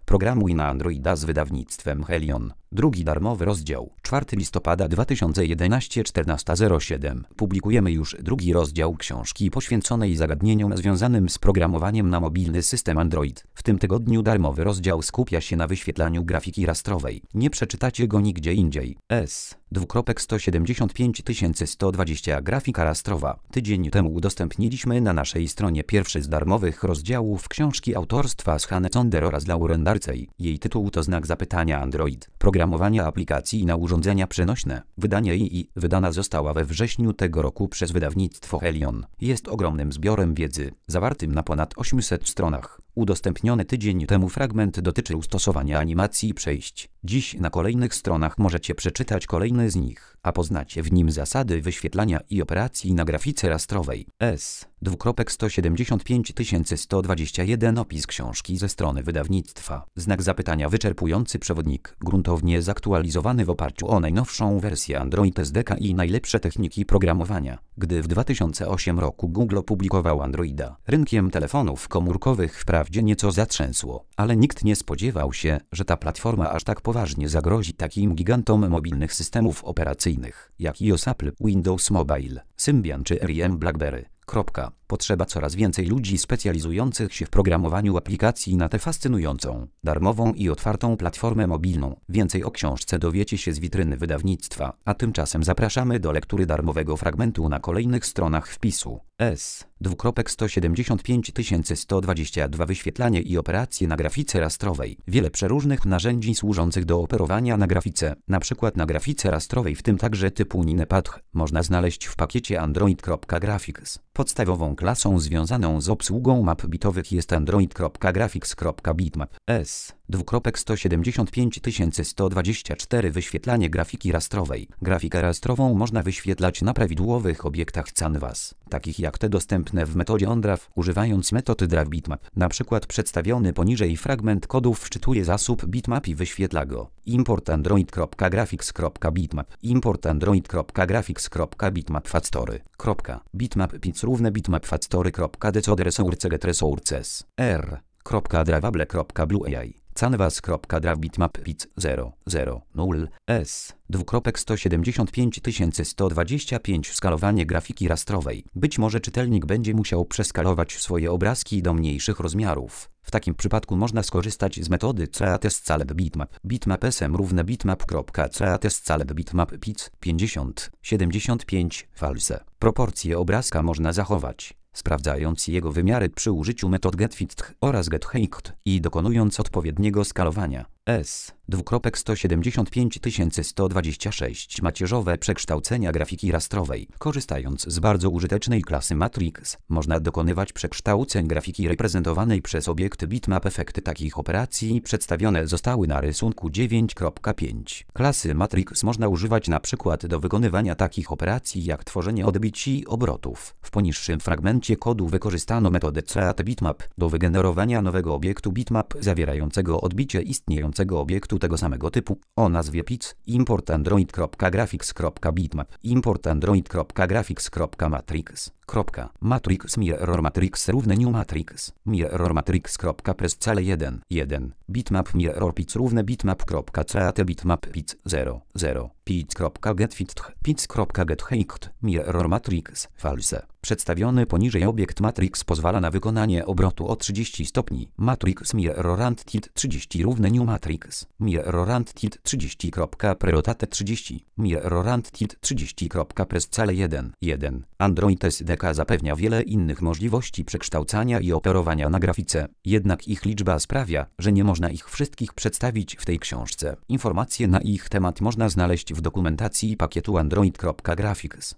Programuj na Androida z wydawnictwem Helion. Drugi darmowy rozdział. 4 listopada 2011 14:07. Publikujemy już drugi rozdział książki poświęconej zagadnieniom związanym z programowaniem na mobilny system Android. W tym tygodniu darmowy rozdział skupia się na wyświetlaniu grafiki rastrowej. Nie przeczytacie go nigdzie indziej. S:175 grafika rastrowa. Tydzień temu udostępniliśmy na naszej stronie pierwszy z darmowych rozdziałów książki autorstwa Shane Sonder oraz Lauren Darcej. Jej tytuł to Znak zapytania Android. Programowania aplikacji na urządzenia przenośne. Wydanie i wydana została we wrześniu tego roku przez wydawnictwo Helion. Jest ogromnym zbiorem wiedzy, zawartym na ponad 800 stronach. Udostępniony tydzień temu fragment dotyczył stosowania animacji przejść. Dziś na kolejnych stronach możecie przeczytać kolejny z nich, a poznacie w nim zasady wyświetlania i operacji na grafice rastrowej. S:175 opis książki ze strony wydawnictwa. Znak zapytania wyczerpujący przewodnik, gruntownie zaktualizowany w oparciu o najnowszą wersję Android SDK i najlepsze techniki programowania. Gdy w 2008 roku Google opublikował Androida, rynkiem telefonów komórkowych wprawdzie nieco zatrzęsło, ale nikt nie spodziewał się, że ta platforma aż tak poważnie zagrozi takim gigantom mobilnych systemów operacyjnych, jak iOS, Apple, Windows Mobile, Symbian czy RIM BlackBerry. Potrzeba coraz więcej ludzi specjalizujących się w programowaniu aplikacji na tę fascynującą, darmową i otwartą platformę mobilną. Więcej o książce dowiecie się z witryny wydawnictwa, a tymczasem zapraszamy do lektury darmowego fragmentu na kolejnych stronach wpisu. S:175 wyświetlanie i operacje na grafice rastrowej. Wiele przeróżnych narzędzi służących do operowania na grafice, np. na grafice rastrowej, w tym także typu Ninepad, można znaleźć w pakiecie Android.graphics. Podstawową klasą związaną z obsługą map bitowych jest Android.graphics.bitmap. S:175 wyświetlanie grafiki rastrowej. Grafikę rastrową można wyświetlać na prawidłowych obiektach Canvas, takich jak te dostępne w metodzie OnDraw, używając metody DrawBitmap. Na przykład przedstawiony poniżej fragment kodów wczytuje zasób bitmap i wyświetla go. Import Android.graphics.bitmap. Import Android.graphics.bitmap factory. Bitmap bits równe bitmap factory.decode resource get resources. r.drawable.blueai. Canvas.drawBitmap bits 0 S:175 skalowanie grafiki rastrowej. Być może czytelnik będzie musiał przeskalować swoje obrazki do mniejszych rozmiarów. W takim przypadku można skorzystać z metody CATScalebBitmap. Bitmap SM równe bitmap.CATScalebBitmap bits 50-75 false. Proporcje obrazka można zachować, sprawdzając jego wymiary przy użyciu metod getFit oraz getHeight i dokonując odpowiedniego skalowania. S:175 macierzowe przekształcenia grafiki rastrowej. Korzystając z bardzo użytecznej klasy Matrix, można dokonywać przekształceń grafiki reprezentowanej przez obiekty bitmap. Efekty takich operacji przedstawione zostały na rysunku 9.5. Klasy Matrix można używać na przykład do wykonywania takich operacji jak tworzenie odbić i obrotów. W poniższym fragmencie kodu wykorzystano metodę CATBitmap do wygenerowania nowego obiektu bitmap zawierającego odbicie istniejącego obiektu tego samego typu o nazwie PIC. Import Android.graphics.bitmap. Import Android.graphics.matrix. Matrix mirror matrix równe new matrix. Mirror matrix.prescale 1 bitmap mirror pic równe bitmap.catbitmap pic 0 pic.getFit mirror matrix false. Przedstawiony poniżej obiekt Matrix pozwala na wykonanie obrotu o 30 stopni. Matrix mirror and tilt 30 równe new matrix. Mirror and tilt 30.prerotate 30. Mirror and tilt 30.prescale 1. Android SDK zapewnia wiele innych możliwości przekształcania i operowania na grafice, jednak ich liczba sprawia, że nie można ich wszystkich przedstawić w tej książce. Informacje na ich temat można znaleźć w dokumentacji pakietu Android.graphics.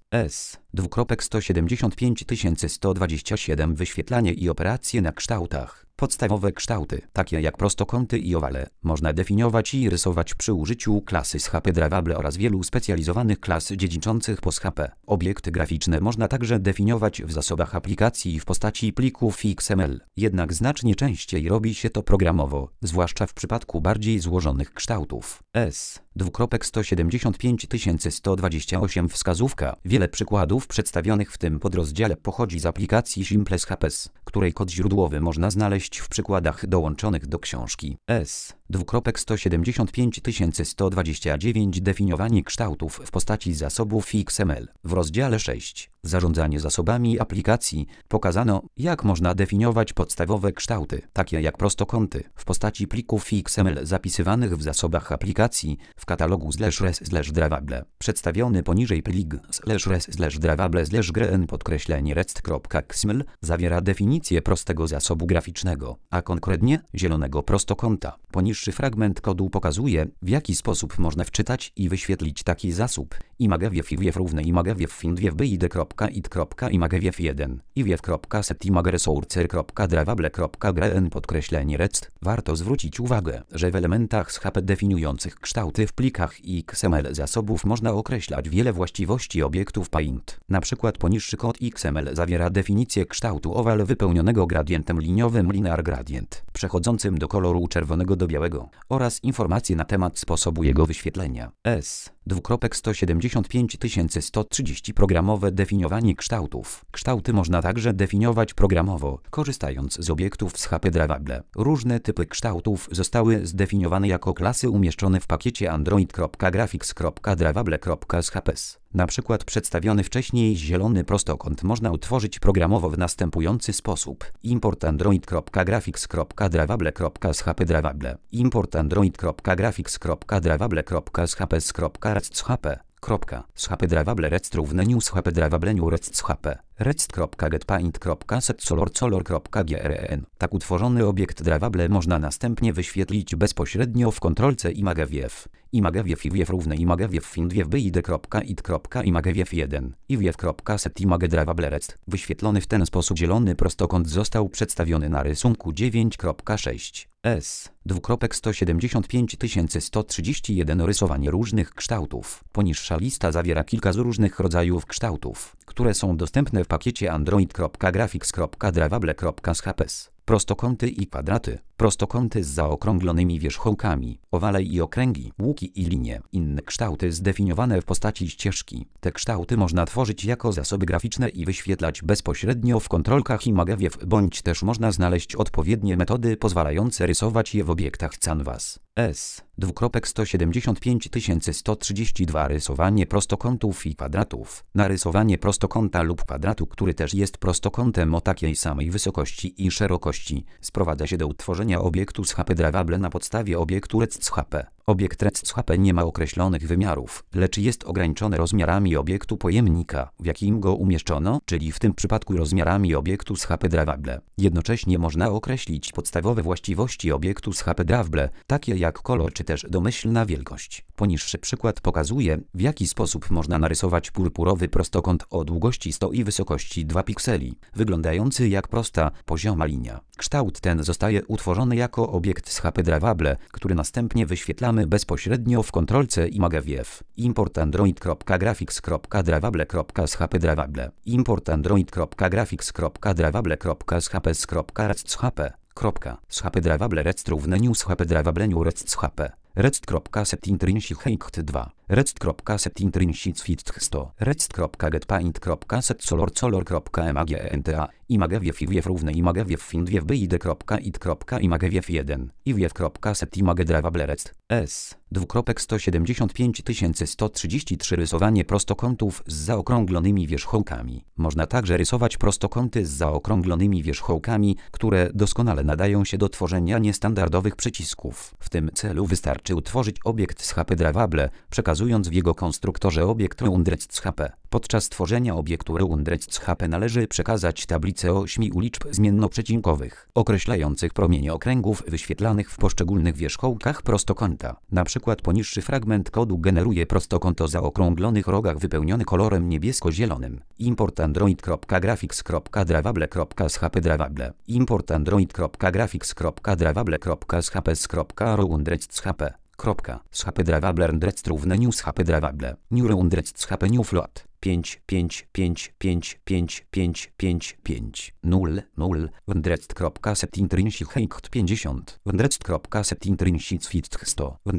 S:175 wyświetlanie i operacje na kształtach. Podstawowe kształty, takie jak prostokąty i owale, można definiować i rysować przy użyciu klasy SHP Drawable oraz wielu specjalizowanych klas dziedziczących po SHP. Obiekty graficzne można także definiować w zasobach aplikacji w postaci plików XML. Jednak znacznie częściej robi się to programowo, zwłaszcza w przypadku bardziej złożonych kształtów. S:175 wskazówka. Wiele przykładów przedstawionych w tym podrozdziale pochodzi z aplikacji Simple HPS, której kod źródłowy można znaleźć w przykładach dołączonych do książki. S.175.129 Definiowanie kształtów w postaci zasobów XML. W rozdziale 6 Zarządzanie zasobami aplikacji pokazano, jak można definiować podstawowe kształty, takie jak prostokąty, w postaci plików XML zapisywanych w zasobach aplikacji w katalogu /res/drawable. Przedstawiony poniżej plik /res/drawable/gren_rest.xml zawiera definicję prostego zasobu graficznego, a konkretnie zielonego prostokąta. Poniższy fragment kodu pokazuje, w jaki sposób można wczytać i wyświetlić taki zasób. Imagewiew równe imagewiew.bid.it.imagewiew1 iwiew.setImageResourcer.drawable.gren_rest. Warto zwrócić uwagę, że w elementach SHP definiujących kształty w plikach XML zasobów można określać wiele właściwości obiektów Paint. Na przykład poniższy kod XML zawiera definicję kształtu owal wypełnionego gradientem liniowym linear gradient, przechodzącym do koloru czerwonego do białego oraz informacje na temat sposobu jego wyświetlenia. S.175.130 Programowe definiowanie kształtów. Kształty można także definiować programowo, korzystając z obiektów z SHP Drawable. Różne typy kształtów zostały zdefiniowane jako klasy umieszczone w pakiecie android.graphics.drawable.shps. Na przykład przedstawiony wcześniej zielony prostokąt można utworzyć programowo w następujący sposób. Import android.graphics.drawable.shp import android.graphics.drawable.shps.rest.shp SHP Drawable Rest równe new SHP Drawable new Rest SHP rest.getPaint.setSolor.gren. Tak utworzony obiekt Drawable można następnie wyświetlić bezpośrednio w kontrolce Imagewiew. Imagewiew równe imagewiew.bid.it.imagewiew1 iwiew.setImageDrawableRest. Wyświetlony w ten sposób zielony prostokąt został przedstawiony na rysunku 9.6. S.175.131 Rysowanie różnych kształtów. Poniższa lista zawiera kilka z różnych rodzajów kształtów, które są dostępne w pakiecie android.graphics.drawable.shps. Prostokąty i kwadraty. Prostokąty z zaokrąglonymi wierzchołkami, owale i okręgi, łuki i linie. Inne kształty zdefiniowane w postaci ścieżki. Te kształty można tworzyć jako zasoby graficzne i wyświetlać bezpośrednio w kontrolkach Imagewiew, bądź też można znaleźć odpowiednie metody pozwalające rysować je w obiektach Canvas. S.175.132 Rysowanie prostokątów i kwadratów. Narysowanie prostokąta lub kwadratu, który też jest prostokątem o takiej samej wysokości i szerokości, sprowadza się do utworzenia obiektu SHP Drawable na podstawie obiektu REST-SHP. Obiekt REST-SHP nie ma określonych wymiarów, lecz jest ograniczony rozmiarami obiektu pojemnika, w jakim go umieszczono, czyli w tym przypadku rozmiarami obiektu SHP Drawable. Jednocześnie można określić podstawowe właściwości obiektu SHP Drawable, takie jak kolor czy też domyślna wielkość. Poniższy przykład pokazuje, w jaki sposób można narysować purpurowy prostokąt o długości 100 i wysokości 2 pikseli, wyglądający jak prosta, pozioma linia. Kształt ten zostaje utworzony jako obiekt SHP Drawable, który następnie wyświetlamy bezpośrednio w kontrolce Imagewiew. Import android.graphics.drawable.shp import android.graphics.drawable.shps.rest.shp SHP Drawable Rest równe new SHP Drawable new Rest SHP rest.setIntrinsic 2 rest.setIntrinsic 100 rest.getPaint.setSolor.magenta Imagewiew równe imagewiew.bid.it.imagewiew1 iwiew.setImageDrawableRest. S.175.133 Rysowanie prostokątów z zaokrąglonymi wierzchołkami. Można także rysować prostokąty z zaokrąglonymi wierzchołkami, które doskonale nadają się do tworzenia niestandardowych przycisków. W tym celu wystarczy utworzyć obiekt SHP Drawable, przekazując w jego konstruktorze obiekt RoundRest-SHP. Podczas tworzenia obiektu RoundRest-SHP należy przekazać tablicę 8 liczb zmiennoprzecinkowych, określających promienie okręgów wyświetlanych w poszczególnych wierzchołkach prostokąta. Na przykład poniższy fragment kodu generuje prostokąt o zaokrąglonych rogach wypełniony kolorem niebiesko-zielonym. Import android.graphics.drawable.shp import android.graphics.drawable.shps.roundRest.shp SHP Drawable Rest równe new SHP Drawable new RoundRest SHP new float 5 5 5 5 5 5 5 5 0 0 Wendrest.setintrinsichheicht 50 Wendrest.setintrinsichfit 100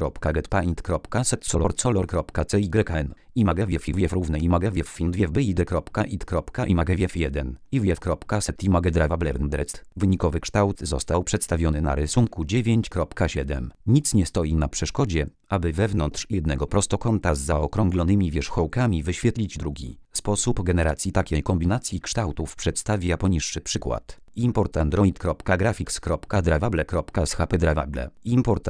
Wendrest.getpaint.setsolor.cyn Imagewiew iwiew równe imagewiew findwiew byid.it.imagewiew 1 iwiew.set Wynikowy kształt został przedstawiony na rysunku 9.7. Nic nie stoi na przeszkodzie, aby wewnątrz jednego prostokąta z zaokrąglonymi wierzchołkami wyświetlić drugi. Sposób generacji takiej kombinacji kształtów przedstawia poniższy przykład. Import android.graphics.drawable.schp Import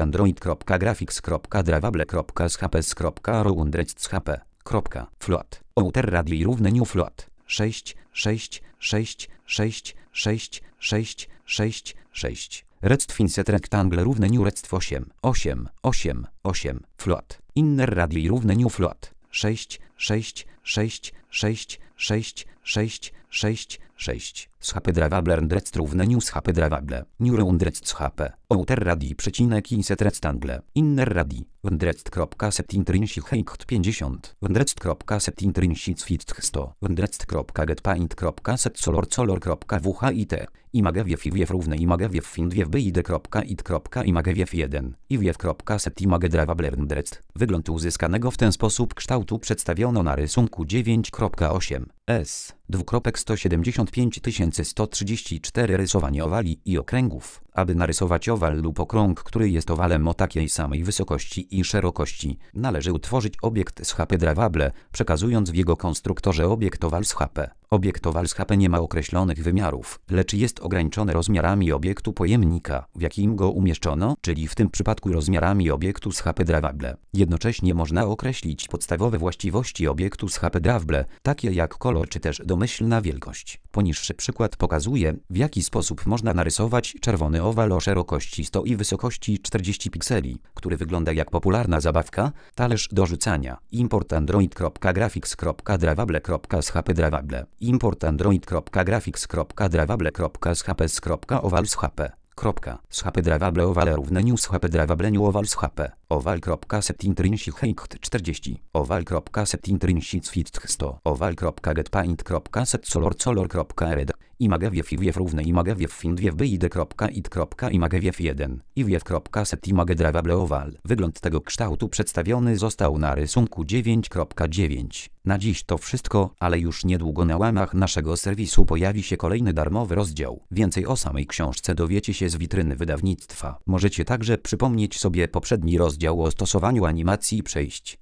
android.graphics.drawable.schp Float. Radii równe new float. 6 6 6 6 6 6 6 6 Redstv inset rectangle równe new redstv 8 8 8 8 Float. Inner radii równe new float. 6 6 6 6 6 6 6 6 schp drawable redstv równe new schp drawable new round redstv schp outer radii przecinek inset rectangle inner radii Wendrest.setintrinsichheicht 50 Wendrest.setintrinsichfit 100 Wendrest.getpaint.setsolor.whit Imagewiew iwiew równe imagewiew findwiew byid.it.imagewiew 1 iwiew.setImagedrawable Wendrest. Wygląd uzyskanego w ten sposób kształtu przedstawiono na rysunku 9.8. S. 2.175134 Rysowanie owali i okręgów. Aby narysować owal lub okrąg, który jest owalem o takiej samej wysokości i szerokości, należy utworzyć obiekt schp drawable, przekazując w jego konstruktorze obiekt owal schp. Obiekt owal schp nie ma określonych wymiarów, lecz jest ograniczony rozmiarami obiektu pojemnika, w jakim go umieszczono, czyli w tym przypadku rozmiarami obiektu schp drawable. Jednocześnie można określić podstawowe właściwości obiektu schp drawable, takie jak kolor czy też domyślna wielkość. Poniższy przykład pokazuje, w jaki sposób można narysować czerwony owal o szerokości 100 i wysokości 40 pikseli, który wygląda jak popularna zabawka, talerz do rzucania. Import android.graphics.drawable.schp drawable Import android.graphics.drawable.schp schp drawable owale równe new schp drawable new owal schp oval.setintrinsichheicht 40 oval.setintrinsichfit 100 oval.getpaint.setsolor.red Imagewiew iwiew równe imagewiew findwiew byid.it.imagewiew 1 iwiew.setImagedrawable owal. Wygląd tego kształtu przedstawiony został na rysunku 9.9. Na dziś to wszystko, ale już niedługo na łamach naszego serwisu pojawi się kolejny darmowy rozdział. Więcej o samej książce dowiecie się z witryny wydawnictwa. Możecie także przypomnieć sobie poprzedni rozdział o stosowaniu animacji przejść.